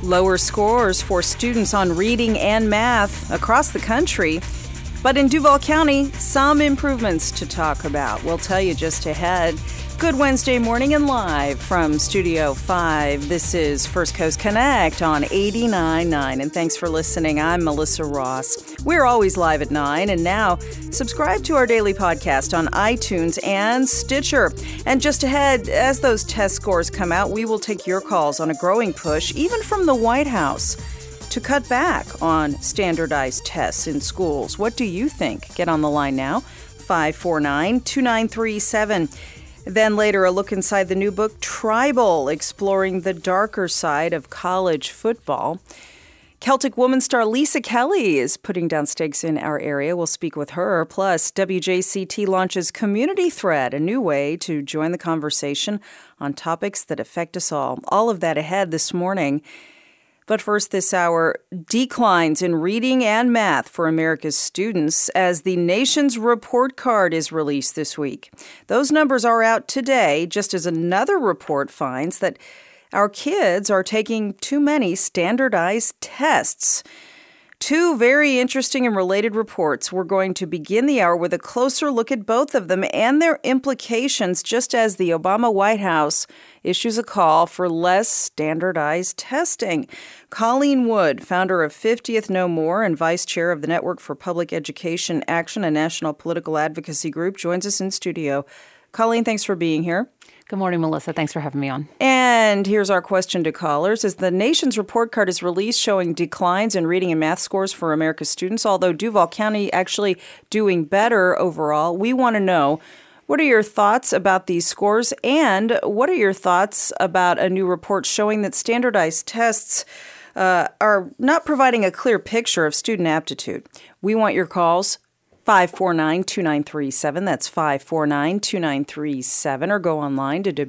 Lower scores for students on reading and math across the country. But in Duval County, some improvements to talk about. We'll tell you just ahead. Good Wednesday morning and live from Studio 5. This is First Coast Connect on 89.9. And thanks for listening. I'm Melissa Ross. We're always live at 9. And now, subscribe to our daily podcast on iTunes and Stitcher. And just ahead, as those test scores come out, we will take your calls on a growing push, even from the White House, to cut back on standardized tests in schools. What do you think? Get on the line now, 549-2937. Then later, a look inside the new book, Tribal, exploring the darker side of college football. Celtic woman star Lisa Kelly is putting down stakes in our area. We'll speak with her. Plus, WJCT launches Community Thread, a new way to join the conversation on topics that affect us all. All of that ahead this morning. But first this hour, declines in reading and math for America's students as the nation's report card is released this week. Those numbers are out today, just as another report finds that our kids are taking too many standardized tests. Two very interesting and related reports. We're going to begin the hour with a closer look at both of them and their implications, just as the Obama White House issues a call for less standardized testing. Colleen Wood, founder of 50th No More and vice chair of the Network for Public Education Action, a national political advocacy group, joins us in studio. Colleen, thanks for being here. Good morning, Melissa. Thanks for having me on. And here's our question to callers. As the nation's report card is released showing declines in reading and math scores for America's students, although Duval County actually doing better overall, we want to know, what are your thoughts about these scores? And what are your thoughts about a new report showing that standardized tests are not providing a clear picture of student aptitude? We want your calls. 549-2937. That's 549-2937. Or go online to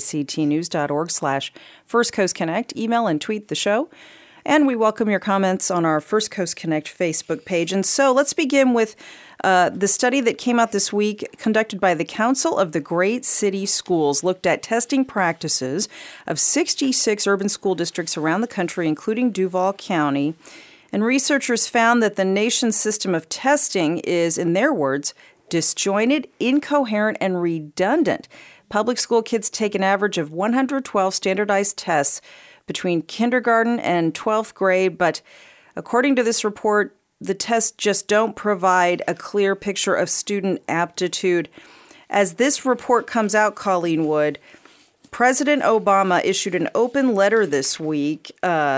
wjctnews.org/First Coast Connect. Email and tweet the show. And we welcome your comments on our First Coast Connect Facebook page. And so let's begin with the study that came out this week, conducted by the Council of the Great City Schools, looked at testing practices of 66 urban school districts around the country, including Duval County. And researchers found that the nation's system of testing is, in their words, disjointed, incoherent, and redundant. Public school kids take an average of 112 standardized tests between kindergarten and 12th grade, but according to this report, the tests just don't provide a clear picture of student aptitude. As this report comes out, Colleen Wood, President Obama issued an open letter this week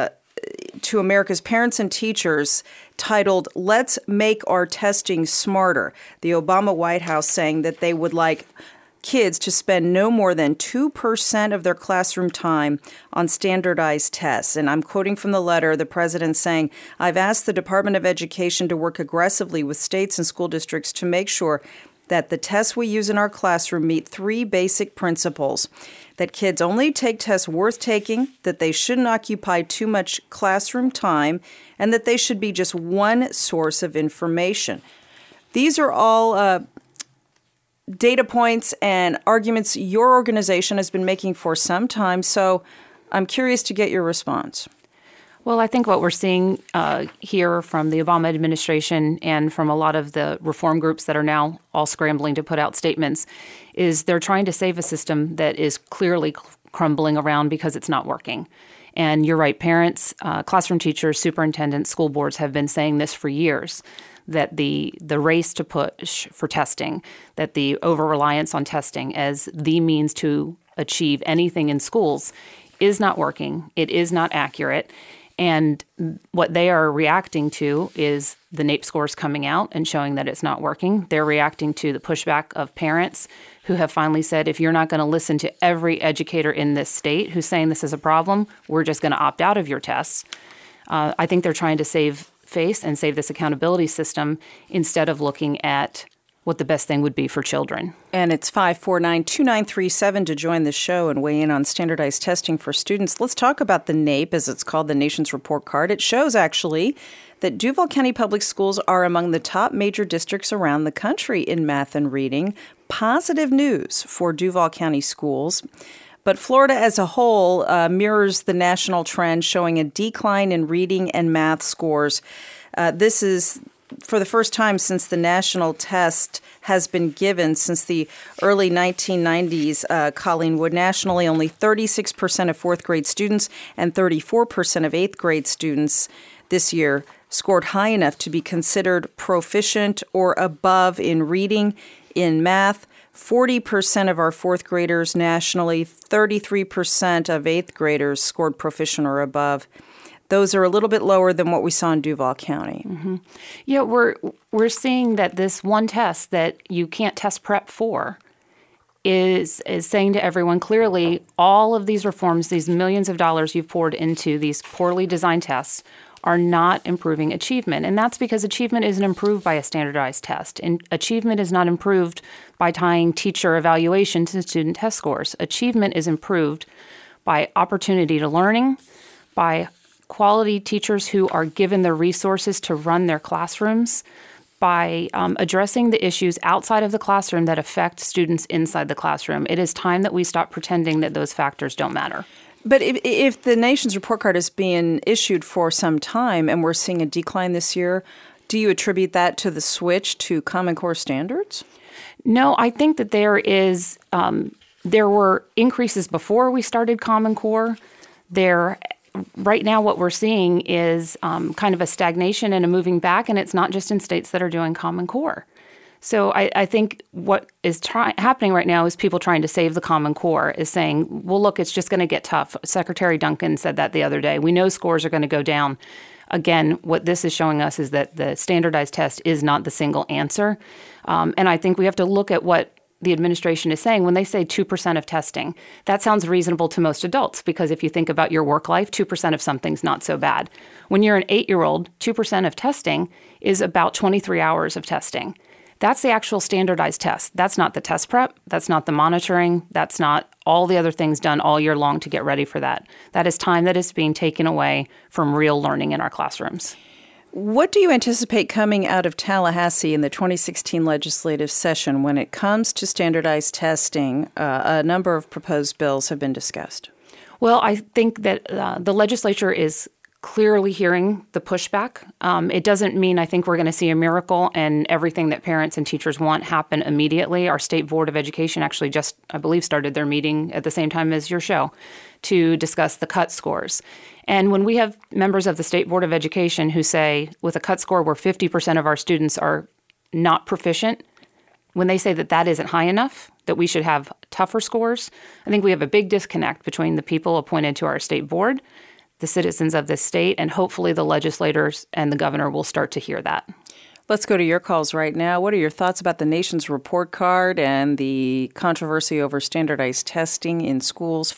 to America's parents and teachers titled, "Let's Make Our Testing Smarter." The Obama White House saying that they would like kids to spend no more than 2% of their classroom time on standardized tests. And I'm quoting from the letter, the president saying, "I've asked the Department of Education to work aggressively with states and school districts to make sure that the tests we use in our classroom meet three basic principles: that kids only take tests worth taking, that they shouldn't occupy too much classroom time, and that they should be just one source of information." These are all data points and arguments your organization has been making for some time, so I'm curious to get your response. Well, I think what we're seeing here from the Obama administration and from a lot of the reform groups that are now all scrambling to put out statements is they're trying to save a system that is clearly crumbling around because it's not working. And you're right, parents, classroom teachers, superintendents, school boards have been saying this for years, that the race to push for testing, that the over-reliance on testing as the means to achieve anything in schools is not working. It is not accurate. And what they are reacting to is the NAEP scores coming out and showing that it's not working. They're reacting to the pushback of parents who have finally said, if you're not going to listen to every educator in this state who's saying this is a problem, we're just going to opt out of your tests. I think they're trying to save face and save this accountability system instead of looking at what the best thing would be for children. And it's 549-2937 to join the show and weigh in on standardized testing for students. Let's talk about the NAEP, as it's called, the nation's report card. It shows, actually, that Duval County Public Schools are among the top major districts around the country in math and reading. Positive news for Duval County schools. But Florida as a whole mirrors the national trend, showing a decline in reading and math scores. This is for the first time since the national test has been given since the early 1990s, Colleen Wood. Nationally, only 36% of fourth grade students and 34% of eighth grade students this year scored high enough to be considered proficient or above in reading, in math. 40% of our fourth graders nationally, 33% of eighth graders scored proficient or above. Those are a little bit lower than what we saw in Duval County. Mm-hmm. Yeah, we're seeing that this one test that you can't test prep for is saying to everyone clearly all of these reforms, these millions of dollars you've poured into these poorly designed tests are not improving achievement. And that's because achievement isn't improved by a standardized test. And achievement is not improved by tying teacher evaluation to student test scores. Achievement is improved by opportunity to learning, by quality teachers who are given the resources to run their classrooms, by addressing the issues outside of the classroom that affect students inside the classroom. It is time that we stop pretending that those factors don't matter. But if the nation's report card is being issued for some time and we're seeing a decline this year, do you attribute that to the switch to Common Core standards? No, I think that there were increases before we started Common Core. Right now, what we're seeing is kind of a stagnation and a moving back, and it's not just in states that are doing Common Core. So I think what is happening right now is people trying to save the Common Core is saying, well, look, it's just going to get tough. Secretary Duncan said that the other day. We know scores are going to go down. Again, what this is showing us is that the standardized test is not the single answer. And I think we have to look at what the administration is saying when they say 2% of testing. That sounds reasonable to most adults because if you think about your work life, 2% of something's not so bad. When you're an 8-year-old, 2% of testing is about 23 hours of testing. That's the actual standardized test. That's not the test prep. That's not the monitoring. That's not all the other things done all year long to get ready for that. That is time that is being taken away from real learning in our classrooms. What do you anticipate coming out of Tallahassee in the 2016 legislative session when it comes to standardized testing? A number of proposed bills have been discussed. Well, I think that the legislature is clearly hearing the pushback. It doesn't mean I think we're going to see a miracle and everything that parents and teachers want happen immediately. Our State Board of Education actually just, I believe, started their meeting at the same time as your show to discuss the cut scores. And when we have members of the State Board of Education who say, with a cut score where 50% of our students are not proficient, when they say that that isn't high enough, that we should have tougher scores, I think we have a big disconnect between the people appointed to our state board, the citizens of this state, and hopefully the legislators and the governor will start to hear that. Let's go to your calls right now. What are your thoughts about the nation's report card and the controversy over standardized testing in schools?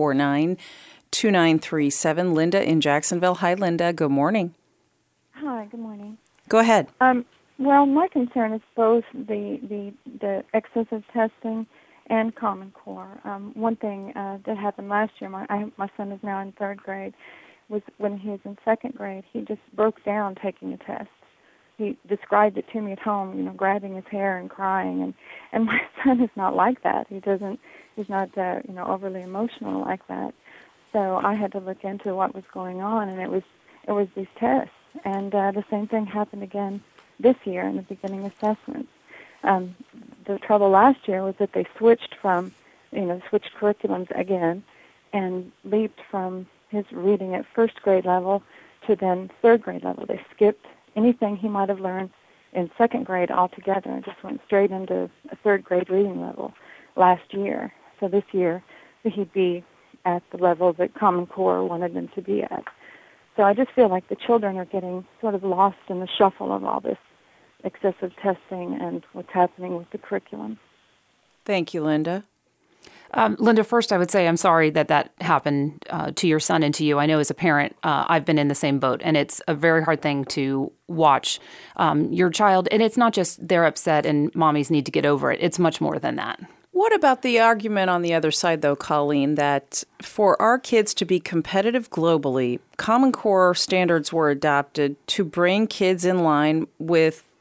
549-2937. Linda in Jacksonville. Hi, Linda. Good morning. Hi, good morning. Go ahead. Well, my concern is both the excessive testing and Common Core. One thing that happened last year, my son is now in third grade, was when he was in second grade, he just broke down taking a test. He described it to me at home, grabbing his hair and crying, and my son is not like that. He's not overly emotional like that. So I had to look into what was going on, and it was these tests. And the same thing happened again this year in the beginning assessments. The trouble last year was that they switched curriculums again and leaped from his reading at first grade level to then third grade level. They skipped anything he might have learned in second grade altogether and just went straight into a third grade reading level last year. So this year he'd be at the level that Common Core wanted them to be at. So I just feel like the children are getting sort of lost in the shuffle of all this excessive testing and what's happening with the curriculum. Thank you, Linda. Linda, first I would say I'm sorry that happened to your son and to you. I know as a parent, I've been in the same boat, and it's a very hard thing to watch your child. And it's not just they're upset and mommies need to get over it. It's much more than that. What about the argument on the other side, though, Colleen, that for our kids to be competitive globally, Common Core standards were adopted to bring kids in line with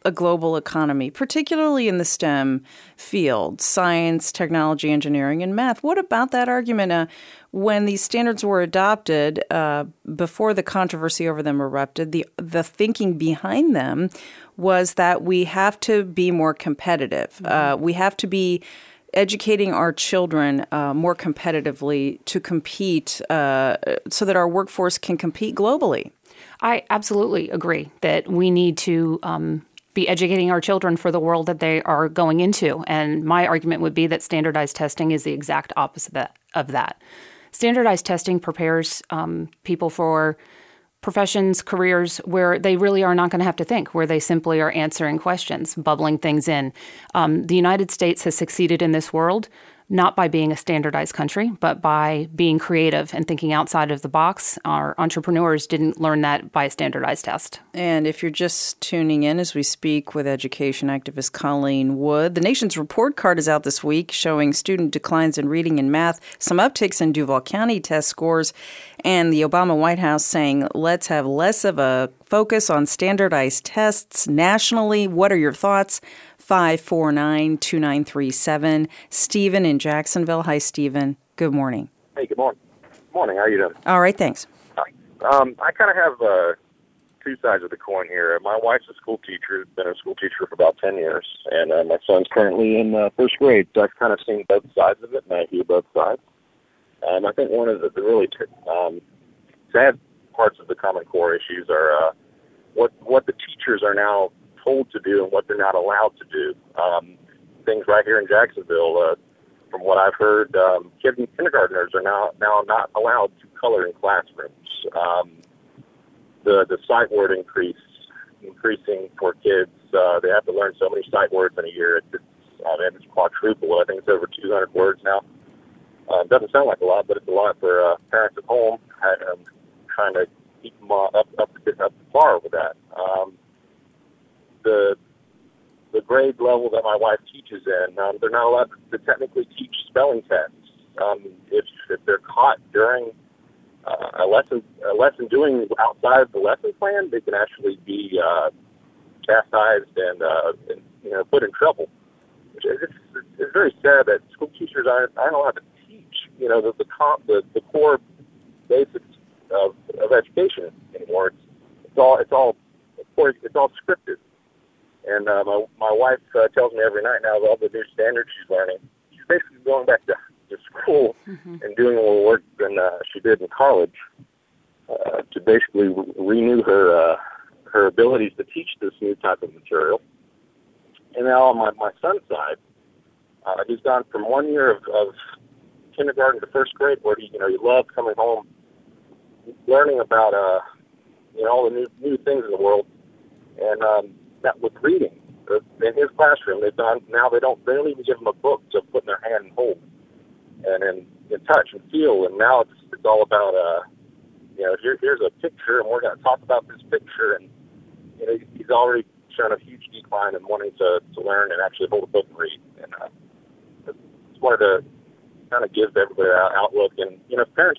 a global economy, particularly in the STEM field, science, technology, engineering, and math. What about that argument? When these standards were adopted, before the controversy over them erupted, the thinking behind them was that we have to be more competitive. We have to be educating our children more competitively to compete so that our workforce can compete globally. I absolutely agree that we need to be educating our children for the world that they are going into. And my argument would be that standardized testing is the exact opposite of that. Standardized testing prepares people for professions, careers where they really are not going to have to think, where they simply are answering questions, bubbling things in. The United States has succeeded in this world not by being a standardized country, but by being creative and thinking outside of the box. Our entrepreneurs didn't learn that by a standardized test. And if you're just tuning in as we speak with education activist Colleen Wood, the nation's report card is out this week showing student declines in reading and math, some upticks in Duval County test scores, and the Obama White House saying, let's have less of a focus on standardized tests nationally. What are your thoughts? 549-2937. Stephen in Jacksonville. Hi, Stephen. Good morning. Hey, good morning. Morning. How are you doing? All right, thanks. I kind of have two sides of the coin here. My wife's a school teacher, been a school teacher for about 10 years, and my son's currently in first grade, so I've kind of seen both sides of it, and I hear both sides. I think one of the really sad parts of the Common Core issues are what the teachers are now told to do and what they're not allowed to do. Things right here in Jacksonville, from what I've heard, kindergartners are now not allowed to color in classrooms. The sight word increasing for kids. They have to learn so many sight words in a year. It's quadruple. I think it's over 200 words now. It doesn't sound like a lot, but it's a lot for parents at home trying to keep them up to par with that. The grade level that my wife teaches in, they're not allowed to technically teach spelling tests. If they're caught during a lesson doing outside the lesson plan, they can actually be chastised and put in trouble. It's very sad that school teachers aren't allowed to teach the core basics of education anymore. It's all scripted. And my wife tells me every night now of all the new standards she's learning. She's basically going back to school and doing more work than she did in college to basically renew her abilities to teach this new type of material. And now on my son's side, he's gone from 1 year of kindergarten to first grade where he loved coming home, learning about all the new things in the world, and that with reading in his classroom, they don't even give him a book to put in their hand and hold, and in touch and feel. And now it's all about here's a picture, and we're going to talk about this picture. And he's already shown a huge decline in wanting to learn and actually hold a book and read. And just wanted to kind of give everybody that outlook. And if parents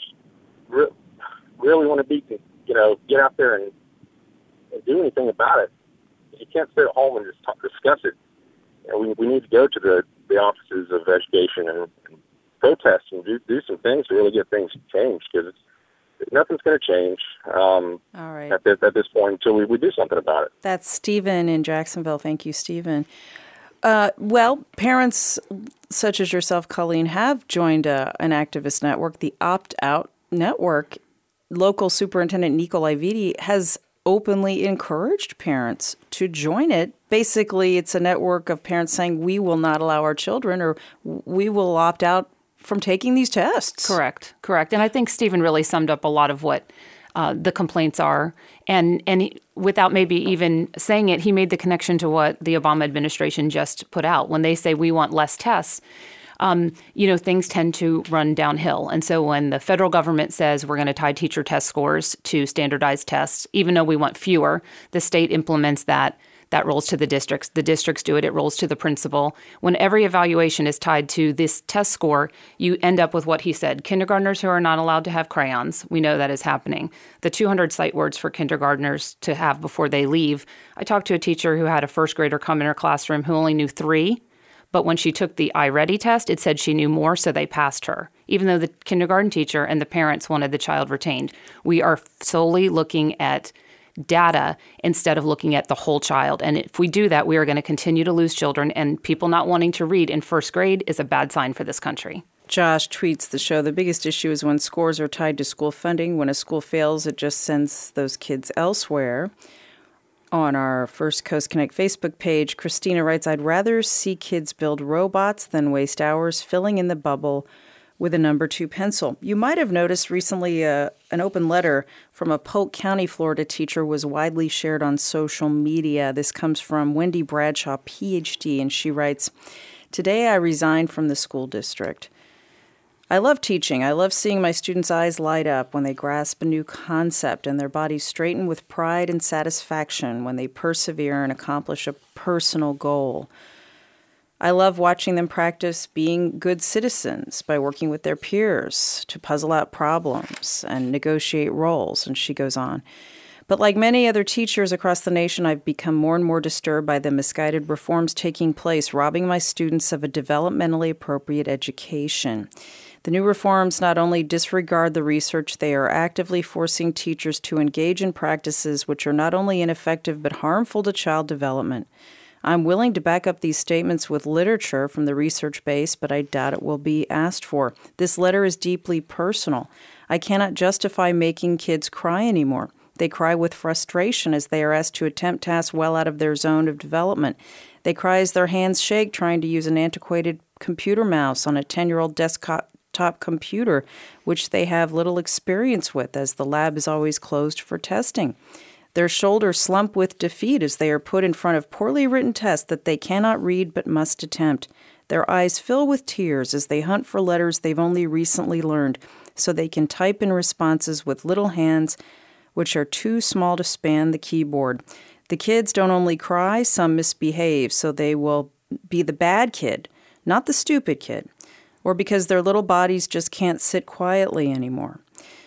really want to get out there and do anything about it, you can't sit at home and just discuss it. We need to go to the offices of education and protest and do some things to really get things changed, because nothing's going to change All right. at this point until we do something about it. That's Stephen in Jacksonville. Thank you, Stephen. Well, parents such as yourself, Colleen, have joined an activist network, the Opt Out Network. Local Superintendent Nikolai Vitti has openly encouraged parents to join it. Basically, it's a network of parents saying we will not allow our children, or we will opt out from taking these tests. Correct. And I think Stephen really summed up a lot of what the complaints are. And without maybe even saying it, he made the connection to what the Obama administration just put out. When they say we want less tests, things tend to run downhill. And so when the federal government says we're going to tie teacher test scores to standardized tests, even though we want fewer, the state implements that that rolls to the districts. The districts do it. It rolls to the principal. When every evaluation is tied to this test score, you end up with what he said. Kindergartners who are not allowed to have crayons. We know that is happening. The 200 sight words for kindergartners to have before they leave. I talked to a teacher who had a first grader come in her classroom who only knew 3. But when she took the iReady test, it said she knew more, so they passed her, even though the kindergarten teacher and the parents wanted the child retained. We are solely looking at data instead of looking at the whole child. And if we do that, we are going to continue to lose children, and people not wanting to read in first grade is a bad sign for this country. Josh tweets the show, the biggest issue is when scores are tied to school funding. When a school fails, it just sends those kids elsewhere. On our First Coast Connect Facebook page, Christina writes, I'd rather see kids build robots than waste hours filling in the bubble with a number 2 pencil. You might have noticed recently an open letter from a Polk County, Florida teacher was widely shared on social media. This comes from Wendy Bradshaw, PhD, and she writes, Today I resigned from the school district. I love teaching. I love seeing my students' eyes light up when they grasp a new concept and their bodies straighten with pride and satisfaction when they persevere and accomplish a personal goal. I love watching them practice being good citizens by working with their peers to puzzle out problems and negotiate roles, and she goes on. But like many other teachers across the nation, I've become more and more disturbed by the misguided reforms taking place, robbing my students of a developmentally appropriate education. The new reforms not only disregard the research, they are actively forcing teachers to engage in practices which are not only ineffective but harmful to child development. I'm willing to back up these statements with literature from the research base, but I doubt it will be asked for. This letter is deeply personal. I cannot justify making kids cry anymore. They cry with frustration as they are asked to attempt tasks well out of their zone of development. They cry as their hands shake trying to use an antiquated computer mouse on a 10-year-old desktop computer, which they have little experience with, as the lab is always closed for testing. Their shoulders slump with defeat as they are put in front of poorly written tests that they cannot read but must attempt. Their eyes fill with tears as they hunt for letters they've only recently learned, so they can type in responses with little hands which are too small to span the keyboard. The kids don't only cry, some misbehave, so they will be the bad kid, not the stupid kid, or because their little bodies just can't sit quietly anymore.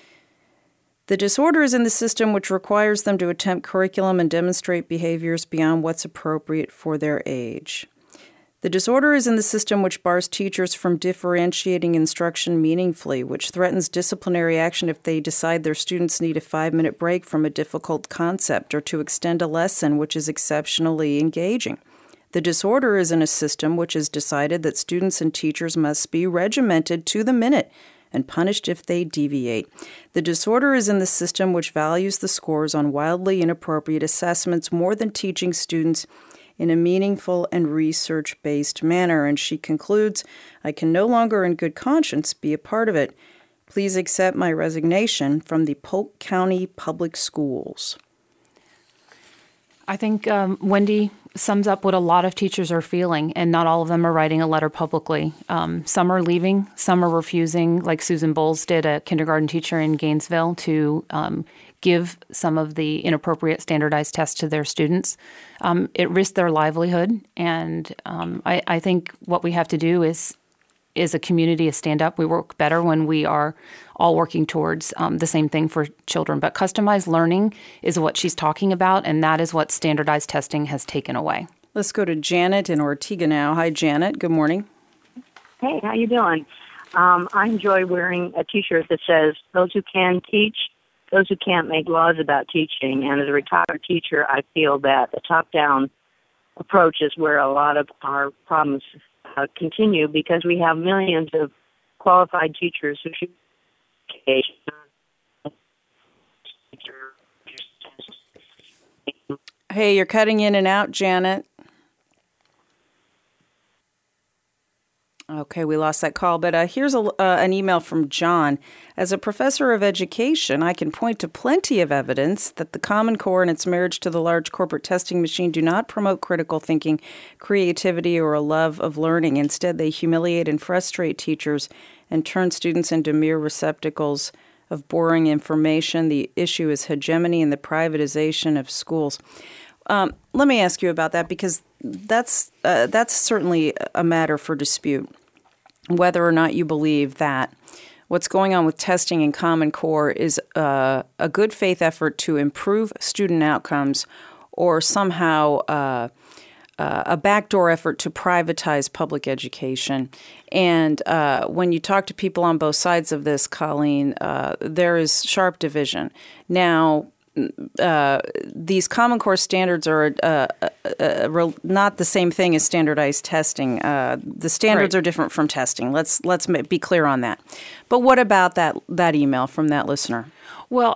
The disorder is in the system which requires them to attempt curriculum and demonstrate behaviors beyond what's appropriate for their age. The disorder is in the system which bars teachers from differentiating instruction meaningfully, which threatens disciplinary action if they decide their students need a 5-minute break from a difficult concept or to extend a lesson which is exceptionally engaging. The disorder is in a system which has decided that students and teachers must be regimented to the minute and punished if they deviate. The disorder is in the system which values the scores on wildly inappropriate assessments more than teaching students in a meaningful and research-based manner. And she concludes, I can no longer in good conscience be a part of it. Please accept my resignation from the Polk County Public Schools. I think Wendy sums up what a lot of teachers are feeling, and not all of them are writing a letter publicly. Some are leaving, some are refusing, like Susan Bowles did, a kindergarten teacher in Gainesville, to give some of the inappropriate standardized tests to their students. It risks their livelihood, and I think what we have to do is a community to stand up. We work better when we are all working towards the same thing for children. But customized learning is what she's talking about, and that is what standardized testing has taken away. Let's go to Janet in Ortega now. Hi, Janet. Good morning. Hey, how you doing? I enjoy wearing a T-shirt that says, those who can teach, those who can't make laws about teaching. And as a retired teacher, I feel that the top-down approach is where a lot of our problems continue, because we have millions of qualified teachers who should education. Hey, you're cutting in and out, Janet. Okay, we lost that call, but here's an email from John. As a professor of education, I can point to plenty of evidence that the Common Core and its marriage to the large corporate testing machine do not promote critical thinking, creativity, or a love of learning. Instead, they humiliate and frustrate teachers and turn students into mere receptacles of boring information. The issue is hegemony and the privatization of schools. Let me ask you about that, because that's certainly a matter for dispute, whether or not you believe that what's going on with testing in Common Core is a good faith effort to improve student outcomes, or somehow a backdoor effort to privatize public education. And when you talk to people on both sides of this, Colleen, there is sharp division. Now, these Common Core standards are not the same thing as standardized testing. The standards are different from testing. Let's be clear on that. But what about that email from that listener? Well,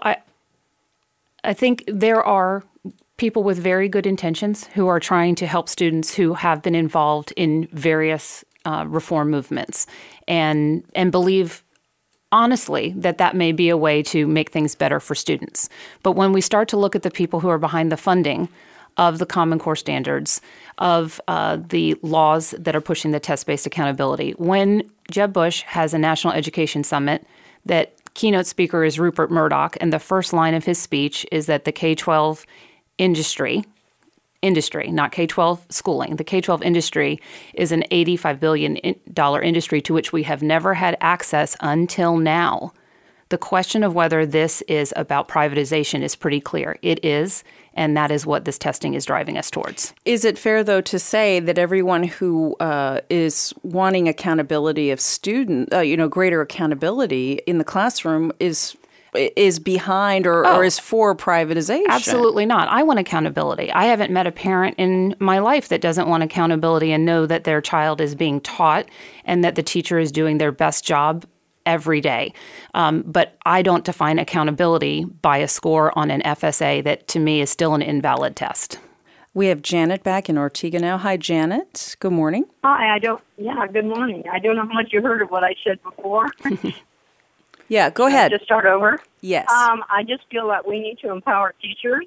I think there are people with very good intentions who are trying to help students who have been involved in various reform movements and believe honestly that may be a way to make things better for students. But when we start to look at the people who are behind the funding of the Common Core standards, of the laws that are pushing the test-based accountability, when Jeb Bush has a National Education Summit, that keynote speaker is Rupert Murdoch, and the first line of his speech is that the K-12 industry, not K-12 schooling, the K-12 industry is an $85 billion industry to which we have never had access until now. The question of whether this is about privatization is pretty clear. It is, and that is what this testing is driving us towards. Is it fair, though, to say that everyone who is wanting accountability of greater accountability in the classroom is behind or is for privatization? Absolutely not. I want accountability. I haven't met a parent in my life that doesn't want accountability and know that their child is being taught and that the teacher is doing their best job every day. But I don't define accountability by a score on an FSA that, to me, is still an invalid test. We have Janet back in Ortega now. Hi, Janet. Good morning. Hi, good morning. I don't know how much you heard of what I said before. Yeah, go ahead. Just start over? Yes. I just feel that we need to empower teachers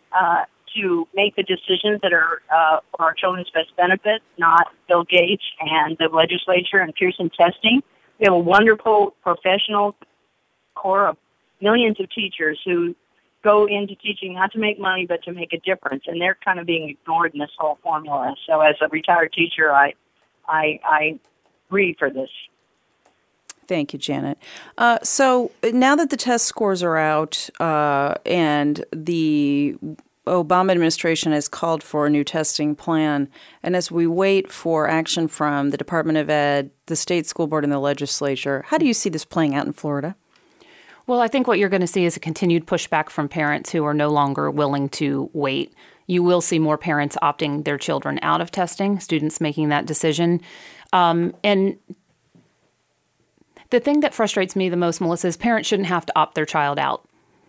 to make the decisions that are for our children's best benefit, not Bill Gates and the legislature and Pearson testing. We have a wonderful professional core of millions of teachers who go into teaching not to make money but to make a difference, and they're kind of being ignored in this whole formula. So as a retired teacher, I breathe for this. Thank you, Janet. So now that the test scores are out and the Obama administration has called for a new testing plan, and as we wait for action from the Department of Ed, the state school board, and the legislature, how do you see this playing out in Florida? Well, I think what you're going to see is a continued pushback from parents who are no longer willing to wait. You will see more parents opting their children out of testing, students making that decision. And the thing that frustrates me the most, Melissa, is parents shouldn't have to opt their child out.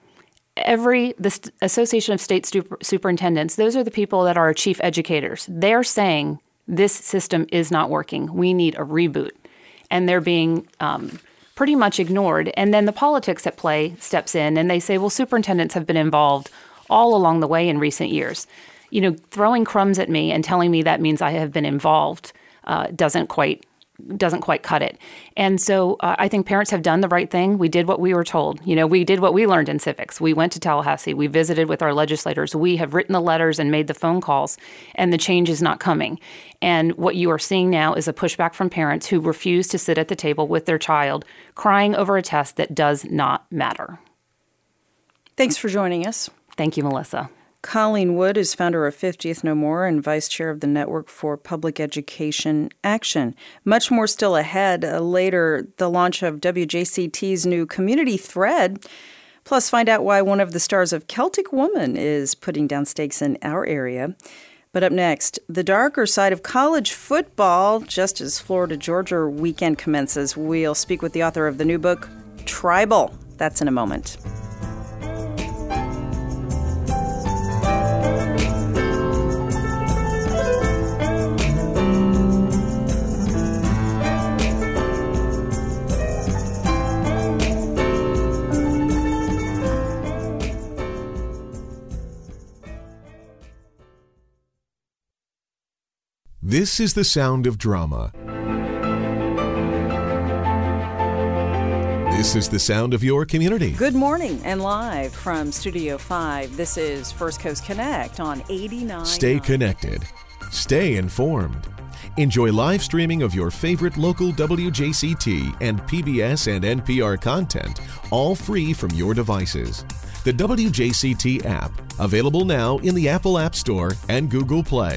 The Association of State Superintendents, those are the people that are our chief educators. They're saying this system is not working. We need a reboot. And they're being pretty much ignored. And then the politics at play steps in and they say, well, superintendents have been involved all along the way in recent years. Throwing crumbs at me and telling me that means I have been involved doesn't quite cut it. And so I think parents have done the right thing. We did what we were told. We did what we learned in civics. We went to Tallahassee. We visited with our legislators. We have written the letters and made the phone calls, and the change is not coming. And what you are seeing now is a pushback from parents who refuse to sit at the table with their child, crying over a test that does not matter. Thanks for joining us. Thank you, Melissa. Colleen Wood is founder of 50th No More and vice chair of the Network for Public Education Action. Much more still ahead. Later, the launch of WJCT's new community thread. Plus, find out why one of the stars of Celtic Woman is putting down stakes in our area. But up next, the darker side of college football, just as Florida-Georgia weekend commences. We'll speak with the author of the new book, Tribal. That's in a moment. This is the sound of drama. This is the sound of your community. Good morning, and live from Studio 5, this is First Coast Connect on 89. Stay connected. Stay informed. Enjoy live streaming of your favorite local WJCT and PBS and NPR content, all free from your devices. The WJCT app, available now in the Apple App Store and Google Play.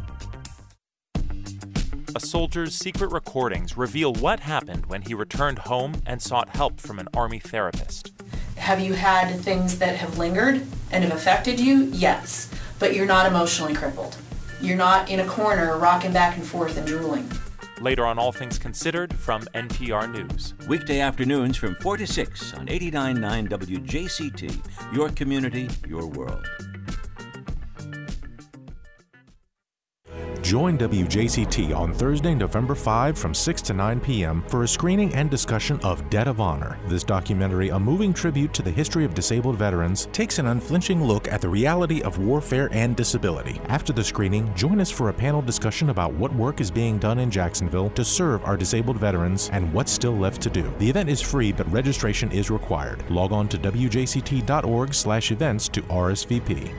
A soldier's secret recordings reveal what happened when he returned home and sought help from an Army therapist. Have you had things that have lingered and have affected you? Yes, but you're not emotionally crippled. You're not in a corner rocking back and forth and drooling. Later on All Things Considered from NPR News. Weekday afternoons from 4 to 6 on 89.9 WJCT, your community, your world. Join WJCT on Thursday, November 5 from 6 to 9 p.m. for a screening and discussion of Debt of Honor. This documentary, a moving tribute to the history of disabled veterans, takes an unflinching look at the reality of warfare and disability. After the screening, join us for a panel discussion about what work is being done in Jacksonville to serve our disabled veterans and what's still left to do. The event is free, but registration is required. Log on to wjct.org/events to RSVP.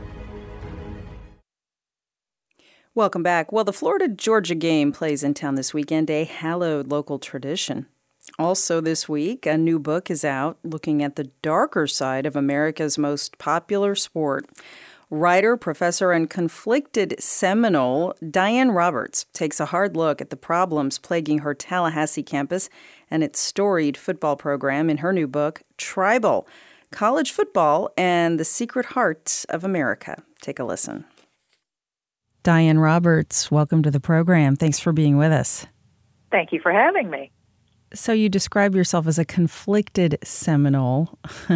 Welcome back. Well, the Florida-Georgia game plays in town this weekend, a hallowed local tradition. Also this week, a new book is out looking at the darker side of America's most popular sport. Writer, professor, and conflicted Seminole Diane Roberts takes a hard look at the problems plaguing her Tallahassee campus and its storied football program in her new book, Tribal: College Football and the Secret Heart of America. Take a listen. Diane Roberts, welcome to the program. Thanks for being with us. Thank you for having me. So you describe yourself as a conflicted Seminole.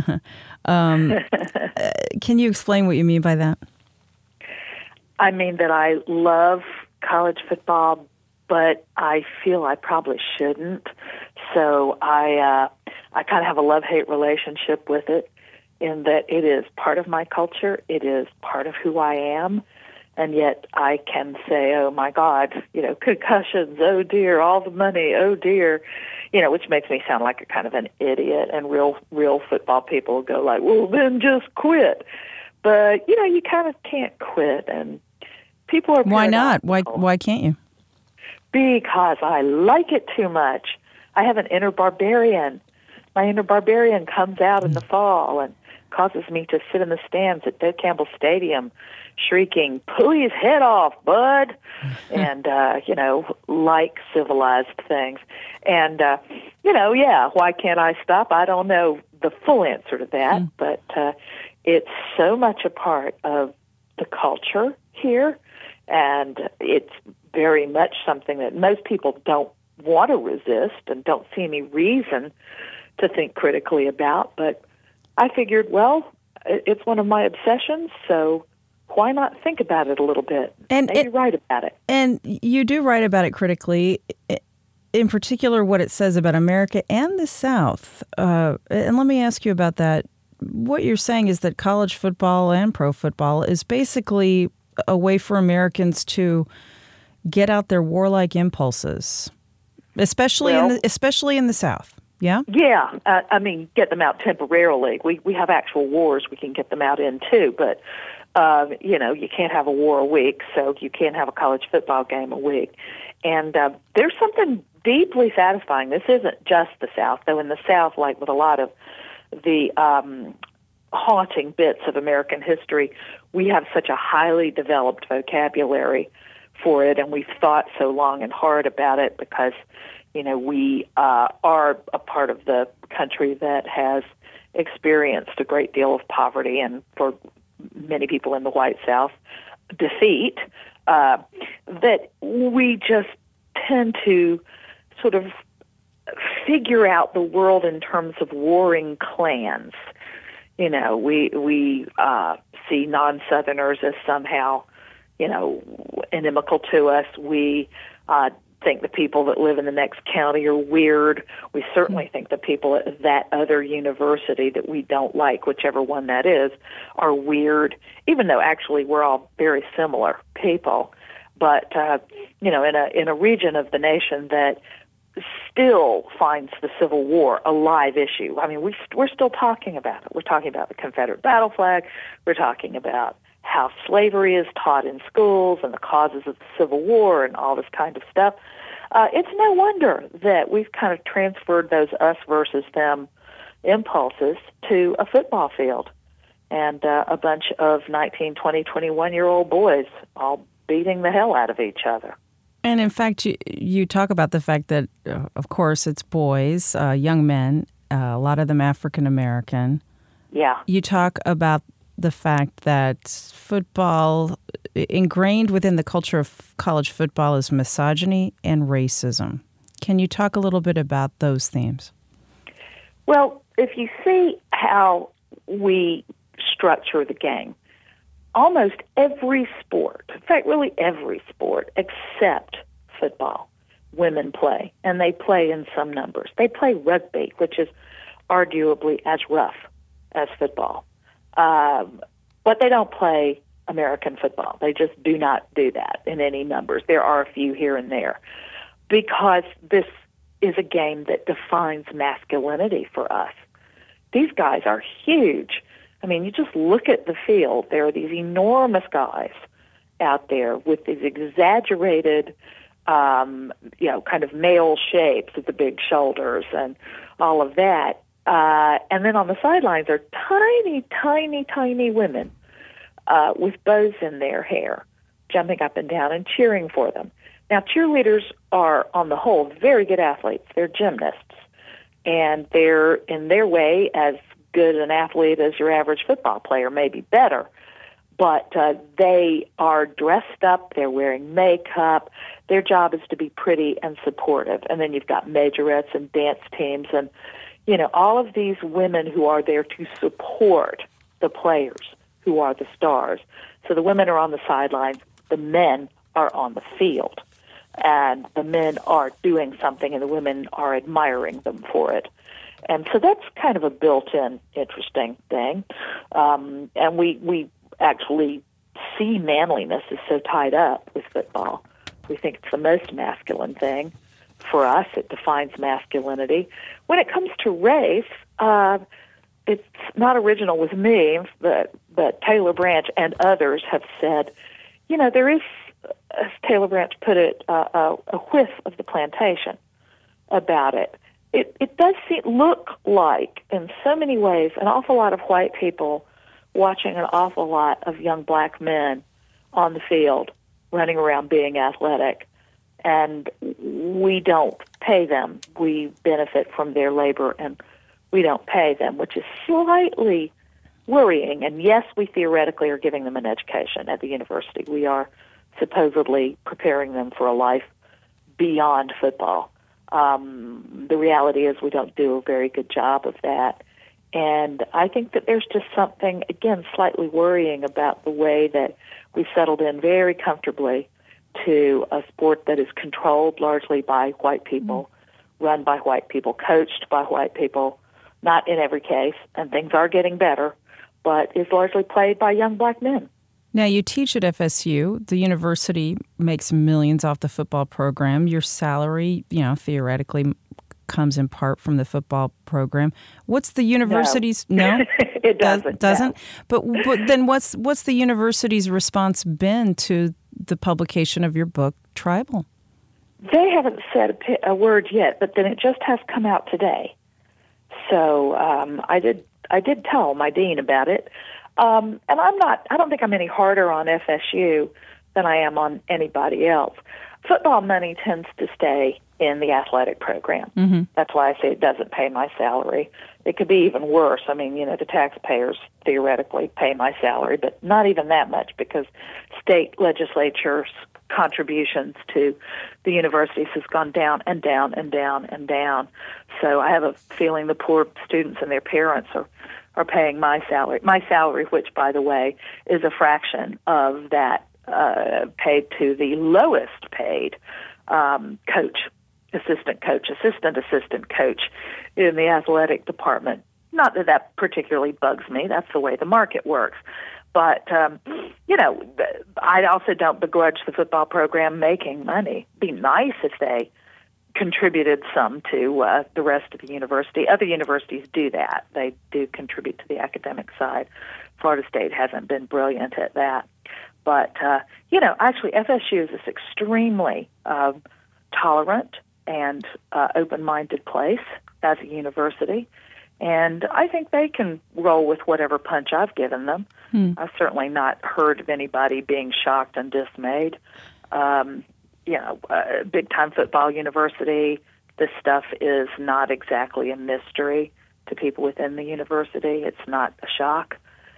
Can you explain what you mean by that? I mean that I love college football, but I feel I probably shouldn't. So I kind of have a love-hate relationship with it, in that it is part of my culture. It is part of who I am. And yet I can say, oh, my God, concussions, oh, dear, all the money, oh, dear, which makes me sound like a kind of an idiot. And real football people go like, well, then just quit. But, you kind of can't quit. And people are... Why not? Why can't you? Because I like it too much. I have an inner barbarian. My inner barbarian comes out in the fall and causes me to sit in the stands at Doak Campbell Stadium shrieking, pull his head off, bud, and, like civilized things. And, why can't I stop? I don't know the full answer to that, but it's so much a part of the culture here, and it's very much something that most people don't want to resist and don't see any reason to think critically about. But I figured, well, it's one of my obsessions, so why not think about it a little bit? And maybe write about it. And you do write about it critically, in particular what it says about America and the South. And let me ask you about that. What you're saying is that college football and pro football is basically a way for Americans to get out their warlike impulses, especially in the South. Yeah? Yeah. Get them out temporarily. We have actual wars we can get them out in, too. But, you can't have a war a week, so you can't have a college football game a week. And there's something deeply satisfying. This isn't just the South, though. In the South, like with a lot of the haunting bits of American history, we have such a highly developed vocabulary for it, and we've thought so long and hard about it because we are a part of the country that has experienced a great deal of poverty and, for many people in the white South, defeat, that we just tend to sort of figure out the world in terms of warring clans. We see non-Southerners as somehow, inimical to us. We think the people that live in the next county are weird. We certainly think the people at that other university that we don't like, whichever one that is, are weird, even though actually we're all very similar people. But, in a region of the nation that still finds the Civil War a live issue. I mean, we're still talking about it. We're talking about the Confederate battle flag. We're talking about how slavery is taught in schools and the causes of the Civil War and all this kind of stuff. It's no wonder that we've kind of transferred those us versus them impulses to a football field and a bunch of 19, 20, 21-year-old boys all beating the hell out of each other. And in fact, you talk about the fact that, of course, it's boys, young men, a lot of them African American. Yeah. You talk about the fact that football, ingrained within the culture of college football, is misogyny and racism. Can you talk a little bit about those themes? Well, if you see how we structure the game, almost every sport, in fact, really every sport except football, women play, and they play in some numbers. They play rugby, which is arguably as rough as football. But they don't play American football. They just do not do that in any numbers. There are a few here and there because this is a game that defines masculinity for us. These guys are huge. I mean, you just look at the field. There are these enormous guys out there with these exaggerated, kind of male shapes with the big shoulders and all of that. And then on the sidelines are tiny, tiny, tiny women with bows in their hair, jumping up and down and cheering for them. Now, cheerleaders are, on the whole, very good athletes. They're gymnasts, and they're, in their way, as good an athlete as your average football player, maybe better. But they are dressed up, they're wearing makeup, their job is to be pretty and supportive. And then you've got majorettes and dance teams and, all of these women who are there to support the players who are the stars. So the women are on the sidelines, the men are on the field. And the men are doing something and the women are admiring them for it. And so that's kind of a built-in interesting thing. And we actually see manliness is so tied up with football. We think it's the most masculine thing. For us, it defines masculinity. When it comes to race, it's not original with me, but Taylor Branch and others have said, there is, as Taylor Branch put it, a whiff of the plantation about it. It does look like, in so many ways, an awful lot of white people watching an awful lot of young black men on the field, running around being athletic, and we don't pay them. We benefit from their labor, and we don't pay them, which is slightly worrying. And yes, we theoretically are giving them an education at the university. We are supposedly preparing them for a life beyond football. The reality is we don't do a very good job of that. And I think that there's just something, again, slightly worrying about the way that we settled in very comfortably to a sport that is controlled largely by white people, run by white people, coached by white people, not in every case, and things are getting better, but is largely played by young black men. Now, you teach at FSU. The university makes millions off the football program. Your salary, theoretically comes in part from the football program. What's the university's... No? It doesn't. Doesn't? No. But then what's the university's response been to the publication of your book, Tribal? They haven't said a word yet, but then it just has come out today. So I did tell my dean about it. And I don't think I'm any harder on FSU than I am on anybody else. Football money tends to stay in the athletic program. Mm-hmm. That's why I say it doesn't pay my salary. It could be even worse. I mean, the taxpayers theoretically pay my salary, but not even that much because state legislatures' contributions to the universities has gone down and down and down and down. So I have a feeling the poor students and their parents are paying my salary. My salary, which, by the way, is a fraction of that paid to the lowest paid assistant coach in the athletic department. Not that that particularly bugs me. That's the way the market works. But, I also don't begrudge the football program making money. It'd be nice if they contributed some to the rest of the university. Other universities do that. They do contribute to the academic side. Florida State hasn't been brilliant at that. But, actually FSU is this extremely tolerant and open-minded place as a university. And I think they can roll with whatever punch I've given them. I've certainly not heard of anybody being shocked and dismayed. Big-time football university, this stuff is not exactly a mystery to people within the university. It's not a shock.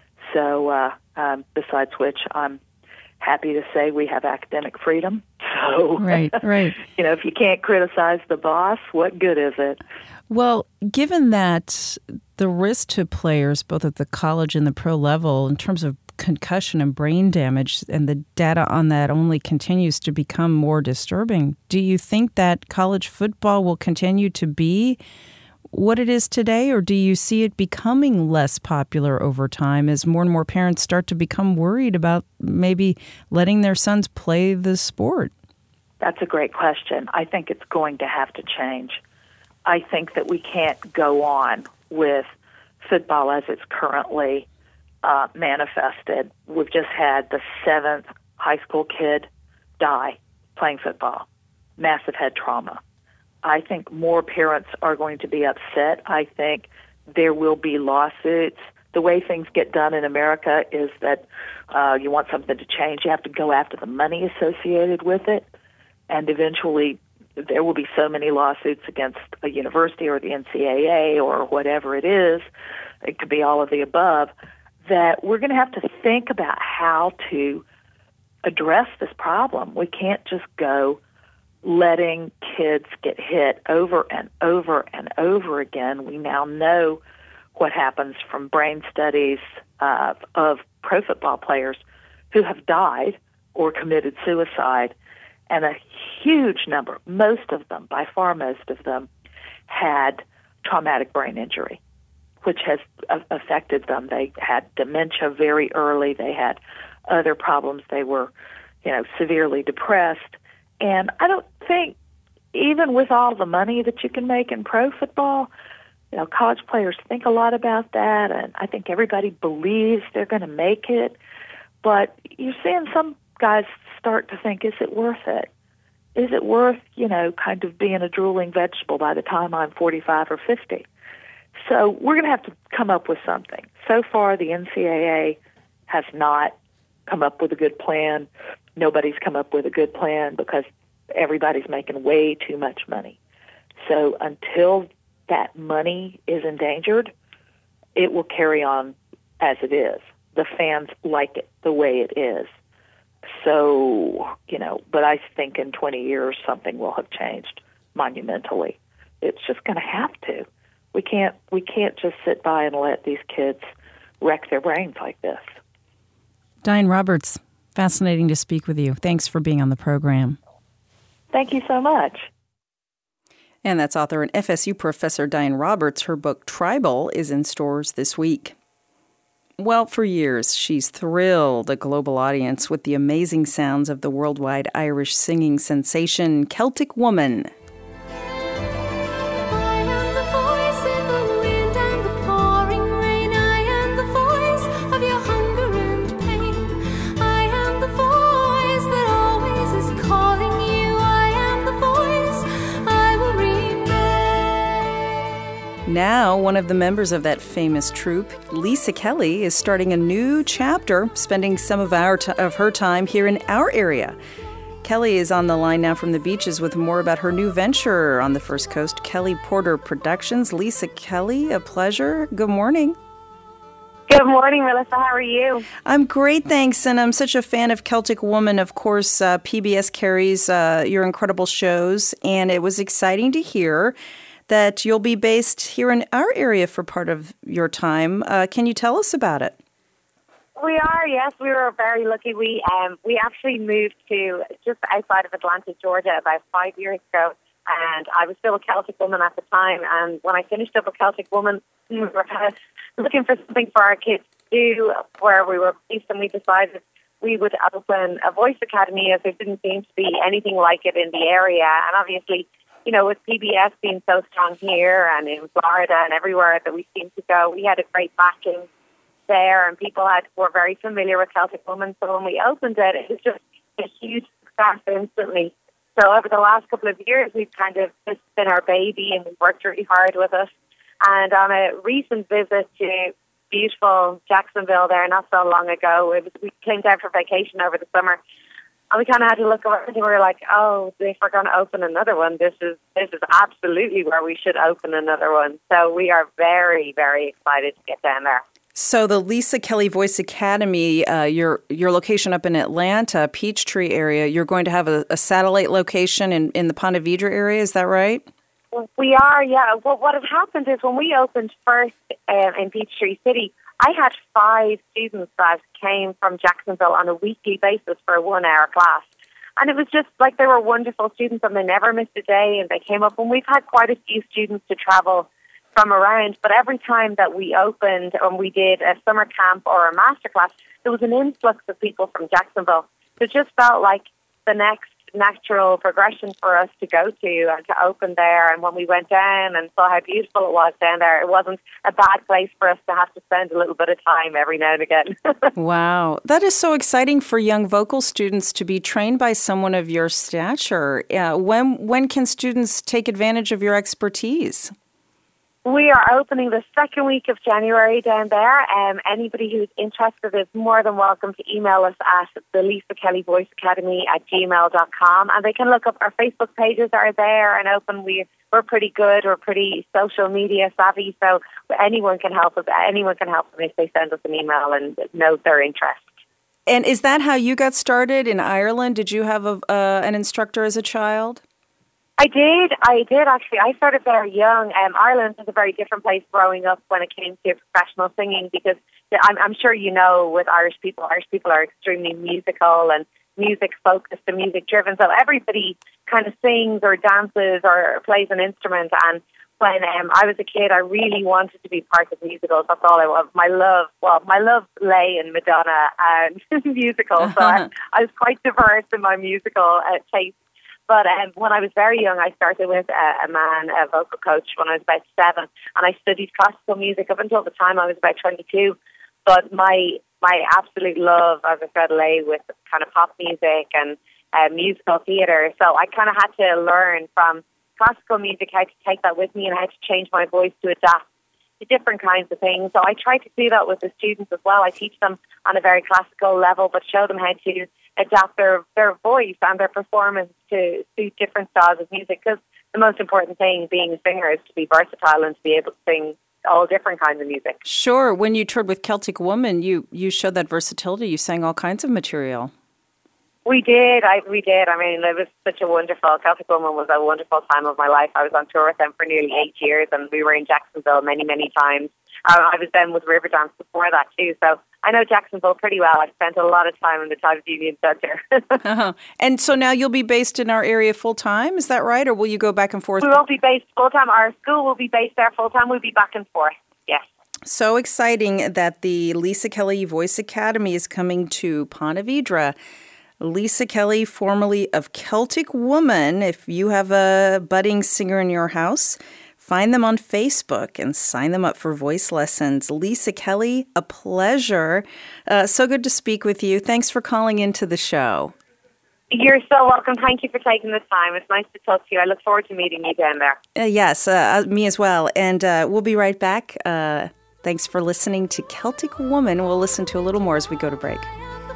So besides which, I'm happy to say we have academic freedom. So, right. If you can't criticize the boss, what good is it? Well, given that the risk to players, both at the college and the pro level, in terms of concussion and brain damage, and the data on that only continues to become more disturbing, do you think that college football will continue to be what it is today, or do you see it becoming less popular over time as more and more parents start to become worried about maybe letting their sons play the sport? That's a great question. I think it's going to have to change. I think that we can't go on with football as it's currently manifested. We've just had the 7th high school kid die playing football. Massive head trauma. I think more parents are going to be upset. I think there will be lawsuits. The way things get done in America is that you want something to change, you have to go after the money associated with it, and eventually there will be so many lawsuits against a university or the NCAA or whatever it is, it could be all of the above, that we're going to have to think about how to address this problem. We can't just go letting kids get hit over and over and over again. We now know what happens from brain studies of pro football players who have died or committed suicide, and a huge number, most of them, by far most of them, had traumatic brain injury, which has affected them. They had dementia very early. They had other problems. They were, severely depressed. And I don't think, even with all the money that you can make in pro football, college players think a lot about that, and I think everybody believes they're going to make it. But you're seeing some guys start to think, is it worth it? Is it worth, kind of being a drooling vegetable by the time I'm 45 or 50? So we're going to have to come up with something. So far, the NCAA has not come up with a good plan. Nobody's come up with a good plan because everybody's making way too much money. So until that money is endangered, it will carry on as it is. The fans like it the way it is. So, but I think in 20 years something will have changed monumentally. It's just going to have to. We can't just sit by and let these kids wreck their brains like this. Diane Roberts, fascinating to speak with you. Thanks for being on the program. Thank you so much. And that's author and FSU professor Diane Roberts. Her book, Tribal, is in stores this week. Well, for years, she's thrilled a global audience with the amazing sounds of the worldwide Irish singing sensation, Celtic Woman. Now, one of the members of that famous troupe, Lisa Kelly, is starting a new chapter, spending some of her time here in our area. Kelly is on the line now from the beaches with more about her new venture on the First Coast, Kelly Porter Productions. Lisa Kelly, a pleasure. Good morning. Good morning, Melissa. How are you? I'm great, thanks. And I'm such a fan of Celtic Woman. Of course, PBS carries your incredible shows, and it was exciting to hear that you'll be based here in our area for part of your time. Can you tell us about it? We are, yes. We were very lucky. We actually moved to just outside of Atlanta, Georgia, about 5 years ago, and I was still a Celtic Woman at the time. And when I finished up a Celtic Woman, we were looking for something for our kids to do where we were based, and we decided we would open a voice academy, as there didn't seem to be anything like it in the area. And obviously, with PBS being so strong here and in Florida and everywhere that we seem to go, we had a great backing there, and people were very familiar with Celtic Woman. So when we opened it, it was just a huge success instantly. So over the last couple of years, we've it's been our baby, and we've worked really hard with it. And on a recent visit to beautiful Jacksonville there not so long ago, we came down for vacation over the summer, and we kind of had to look around, and we were like, oh, if we're going to open another one, this is absolutely where we should open another one. So we are very, very excited to get down there. So the Lisa Kelly Voice Academy, your location up in Atlanta, Peachtree area, you're going to have a satellite location in the Ponte Vedra area, is that right? We are, yeah. Well, what had happened is when we opened first in Peachtree City, I had 5 students that came from Jacksonville on a weekly basis for a 1-hour class. And it was just like they were wonderful students, and they never missed a day, and they came up. And we've had quite a few students to travel from around, but every time that we opened and we did a summer camp or a master class, there was an influx of people from Jacksonville. So it just felt like the next natural progression for us to go to and to open there. And when we went down and saw how beautiful it was down there, it wasn't a bad place for us to have to spend a little bit of time every now and again. Wow. That is so exciting for young vocal students to be trained by someone of your stature. When can students take advantage of your expertise? We are opening the second week of January down there. Anybody who's interested is more than welcome to email us at the Lisa Kelly Voice Academy @gmail.com, and they can look up our Facebook pages are there and open. We're pretty good. We're pretty social media savvy, so anyone can help us. Anyone can help them if they send us an email and note their interest. And is that how you got started in Ireland? Did you have an instructor as a child? I did actually. I started very young. Ireland is a very different place growing up when it came to professional singing, because I'm sure you know with Irish people are extremely musical and music-focused and music-driven. So everybody kind of sings or dances or plays an instrument. And when I was a kid, I really wanted to be part of musicals. That's all I was. My love lay in Madonna and musicals. So I was quite diverse in my musical taste. But when I was very young, I started with a vocal coach when I was about 7, and I studied classical music up until the time I was about 22. But my absolute love, as I said, lay with kind of pop music and musical theatre. So I kind of had to learn from classical music how to take that with me and how to change my voice to adapt to different kinds of things. So I try to do that with the students as well. I teach them on a very classical level, but show them how to adapt their voice and their performance to suit different styles of music, because the most important thing being a singer is to be versatile and to be able to sing all different kinds of music. Sure. When you toured with Celtic Woman, you showed that versatility. You sang all kinds of material. We did. I mean, it was such a wonderful, Celtic Woman was a wonderful time of my life. I was on tour with them for nearly 8 years, and we were in Jacksonville many, many times. I was then with Riverdance before that too, so I know Jacksonville pretty well. I spent a lot of time in the Times Union Center. And so now you'll be based in our area full-time, is that right? Or will you go back and forth? We won't be based full-time. Our school will be based there full-time. We'll be back and forth, yes. So exciting that the Lisa Kelly Voice Academy is coming to Ponte Vedra. Lisa Kelly, formerly of Celtic Woman. If you have a budding singer in your house, find them on Facebook and sign them up for voice lessons. Lisa Kelly, a pleasure. So good to speak with you. Thanks for calling into the show. You're so welcome. Thank you for taking the time. It's nice to talk to you. I look forward to meeting you down there. Yes, me as well. And we'll be right back. Thanks for listening to Celtic Woman. We'll listen to a little more as we go to break.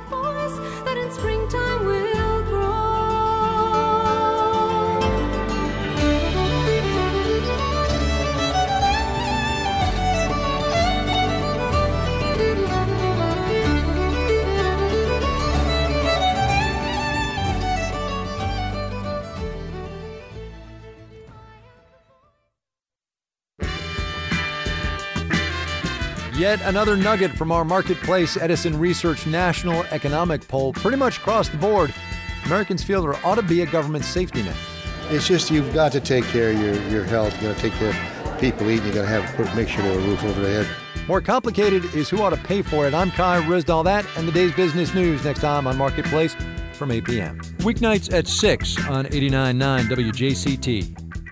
Yet another nugget from our Marketplace Edison Research National Economic Poll. Pretty much across the board, Americans feel there ought to be a government safety net. It's just you've got to take care of your health. You've got to take care of people eating. You've got to make sure they have a roof over their head. More complicated is who ought to pay for it. I'm Kai Rizdal. That and the day's business news next time on Marketplace from 8 p.m. Weeknights at 6 on 89.9 WJCT.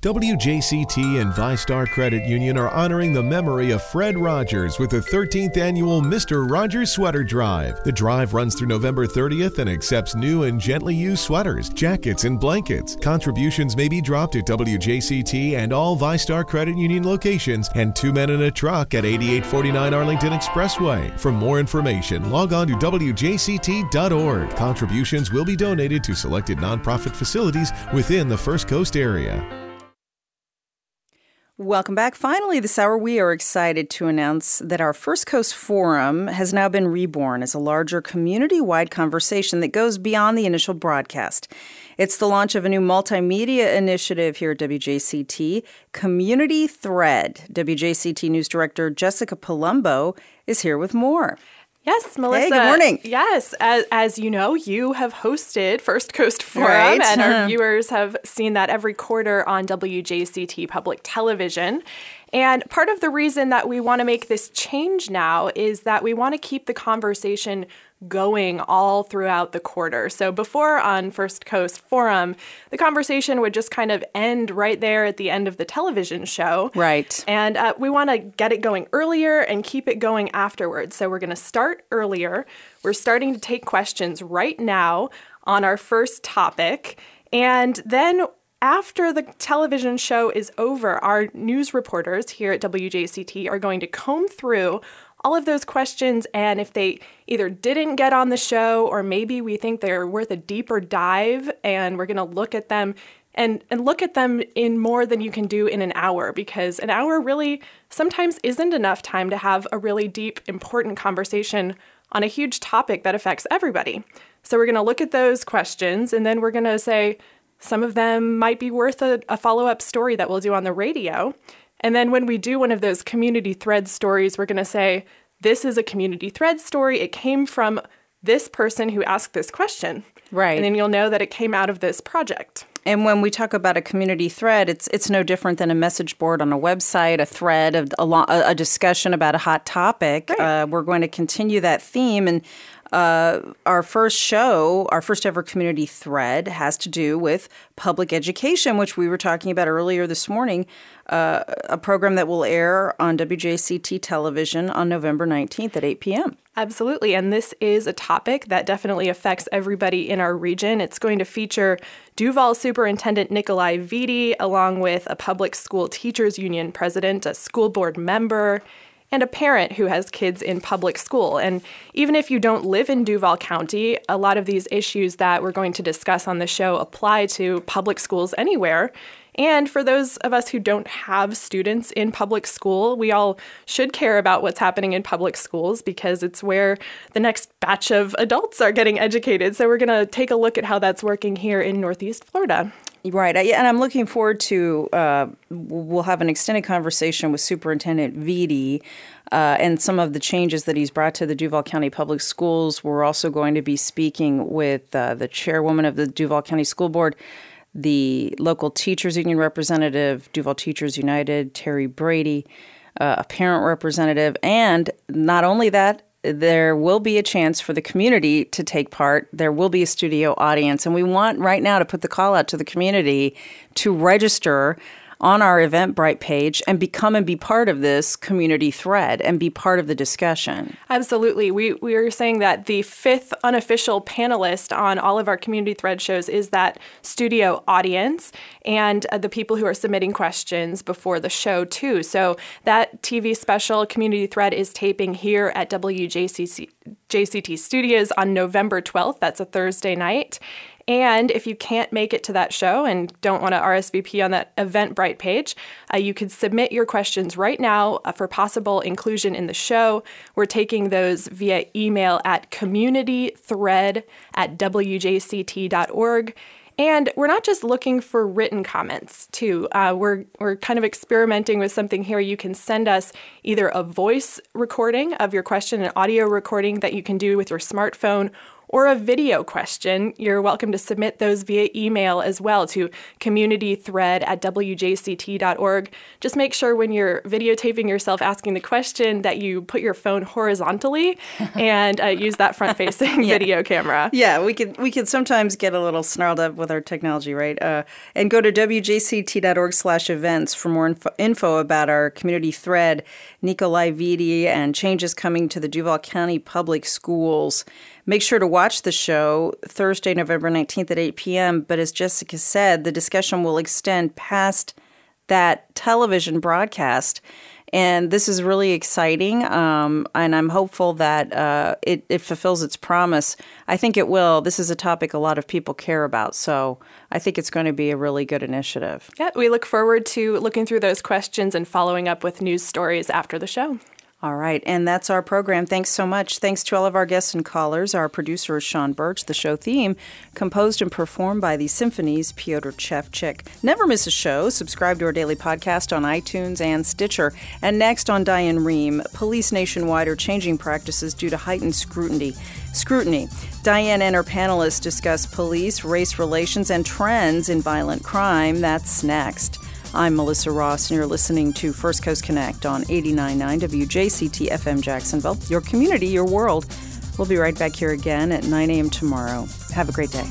WJCT and ViStar Credit Union are honoring the memory of Fred Rogers with the 13th annual Mr. Rogers Sweater Drive. The drive runs through November 30th and accepts new and gently used sweaters, jackets, and blankets. Contributions may be dropped at WJCT and all ViStar Credit Union locations and 2 Men in a Truck at 8849 Arlington Expressway. For more information, log on to WJCT.org. Contributions will be donated to selected nonprofit facilities within the First Coast area. Welcome back. Finally, this hour, we are excited to announce that our First Coast Forum has now been reborn as a larger community-wide conversation that goes beyond the initial broadcast. It's the launch of a new multimedia initiative here at WJCT, Community Thread. WJCT News Director Jessica Palumbo is here with more. Yes, Melissa. Hey, good morning. Yes, as you know, you have hosted First Coast Forum, right. And our viewers have seen that every quarter on WJCT Public Television. And part of the reason that we want to make this change now is that we want to keep the conversation going all throughout the quarter. So before on First Coast Forum, the conversation would just kind of end right there at the end of the television show. Right. And we want to get it going earlier and keep it going afterwards. So we're going to start earlier. We're starting to take questions right now on our first topic. And then after the television show is over, our news reporters here at WJCT are going to comb through all of those questions, and if they either didn't get on the show or maybe we think they're worth a deeper dive, and we're going to look at them and look at them in more than you can do in an hour, because an hour really sometimes isn't enough time to have a really deep, important conversation on a huge topic that affects everybody. So we're going to look at those questions, and then we're going to say some of them might be worth a follow-up story that we'll do on the radio. And then when we do one of those community thread stories, we're going to say, this is a community thread story. It came from this person who asked this question. Right. And then you'll know that it came out of this project. And when we talk about a community thread, it's no different than a message board on a website, a thread, a discussion about a hot topic. Right. We're going to continue that theme. And our first ever community thread has to do with public education, which we were talking about earlier this morning, a program that will air on WJCT television on November 19th at 8 p.m. Absolutely. And this is a topic that definitely affects everybody in our region. It's going to feature Duval Superintendent Nikolai Vitti, along with a public school teachers union president, a school board member, and a parent who has kids in public school. And even if you don't live in Duval County, a lot of these issues that we're going to discuss on the show apply to public schools anywhere. And for those of us who don't have students in public school, we all should care about what's happening in public schools because it's where the next batch of adults are getting educated. So we're going to take a look at how that's working here in Northeast Florida. Right. And I'm looking forward to, we'll have an extended conversation with Superintendent Vitti and some of the changes that he's brought to the Duval County Public Schools. We're also going to be speaking with the chairwoman of the Duval County School Board, the local teachers union representative, Duval Teachers United, Terry Brady, a parent representative, and not only that, there will be a chance for the community to take part. There will be a studio audience, and we want right now to put the call out to the community to register on our Eventbrite page and be part of this community thread and be part of the discussion. Absolutely. We are saying that the fifth unofficial panelist on all of our community thread shows is that studio audience and the people who are submitting questions before the show too. So that TV special community thread is taping here at WJCT Studios on November 12th. That's a Thursday night. And if you can't make it to that show and don't want to RSVP on that Eventbrite page, you could submit your questions right now for possible inclusion in the show. We're taking those via email at communitythread@wjct.org. And we're not just looking for written comments, too. We're kind of experimenting with something here. You can send us either a voice recording of your question, an audio recording that you can do with your smartphone, or a video question, you're welcome to submit those via email as well to communitythread@wjct.org. Just make sure when you're videotaping yourself asking the question that you put your phone horizontally and use that front-facing video camera. Yeah, we could sometimes get a little snarled up with our technology, right? And go to wjct.org/events for more info about our community thread, Nikolai Viti, and changes coming to the Duval County Public Schools. Make sure to watch the show Thursday, November 19th at 8 p.m. But as Jessica said, the discussion will extend past that television broadcast. And this is really exciting, and I'm hopeful that it fulfills its promise. I think it will. This is a topic a lot of people care about, so I think it's going to be a really good initiative. Yeah, we look forward to looking through those questions and following up with news stories after the show. All right, and that's our program. Thanks so much. Thanks to all of our guests and callers. Our producer is Sean Birch. The show theme, composed and performed by the Symphonies, Pyotr Chevchik. Never miss a show. Subscribe to our daily podcast on iTunes and Stitcher. And next on Diane Rehm, police nationwide are changing practices due to heightened scrutiny. Diane and her panelists discuss police, race relations, and trends in violent crime. That's next. I'm Melissa Ross, and you're listening to First Coast Connect on 89.9 WJCT FM Jacksonville. Your community, your world. We'll be right back here again at 9 a.m. tomorrow. Have a great day.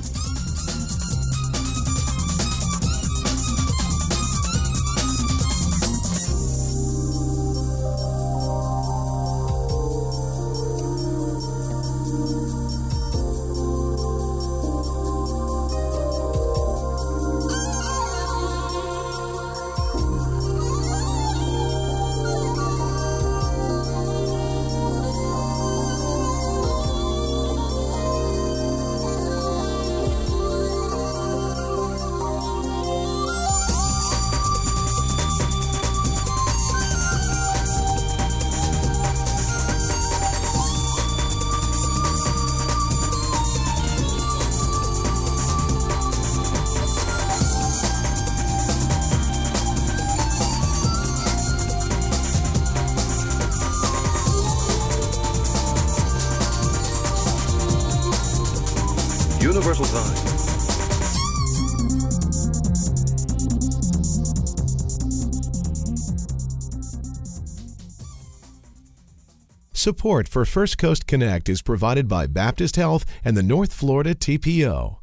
Universal Time. Support for First Coast Connect is provided by Baptist Health and the North Florida TPO.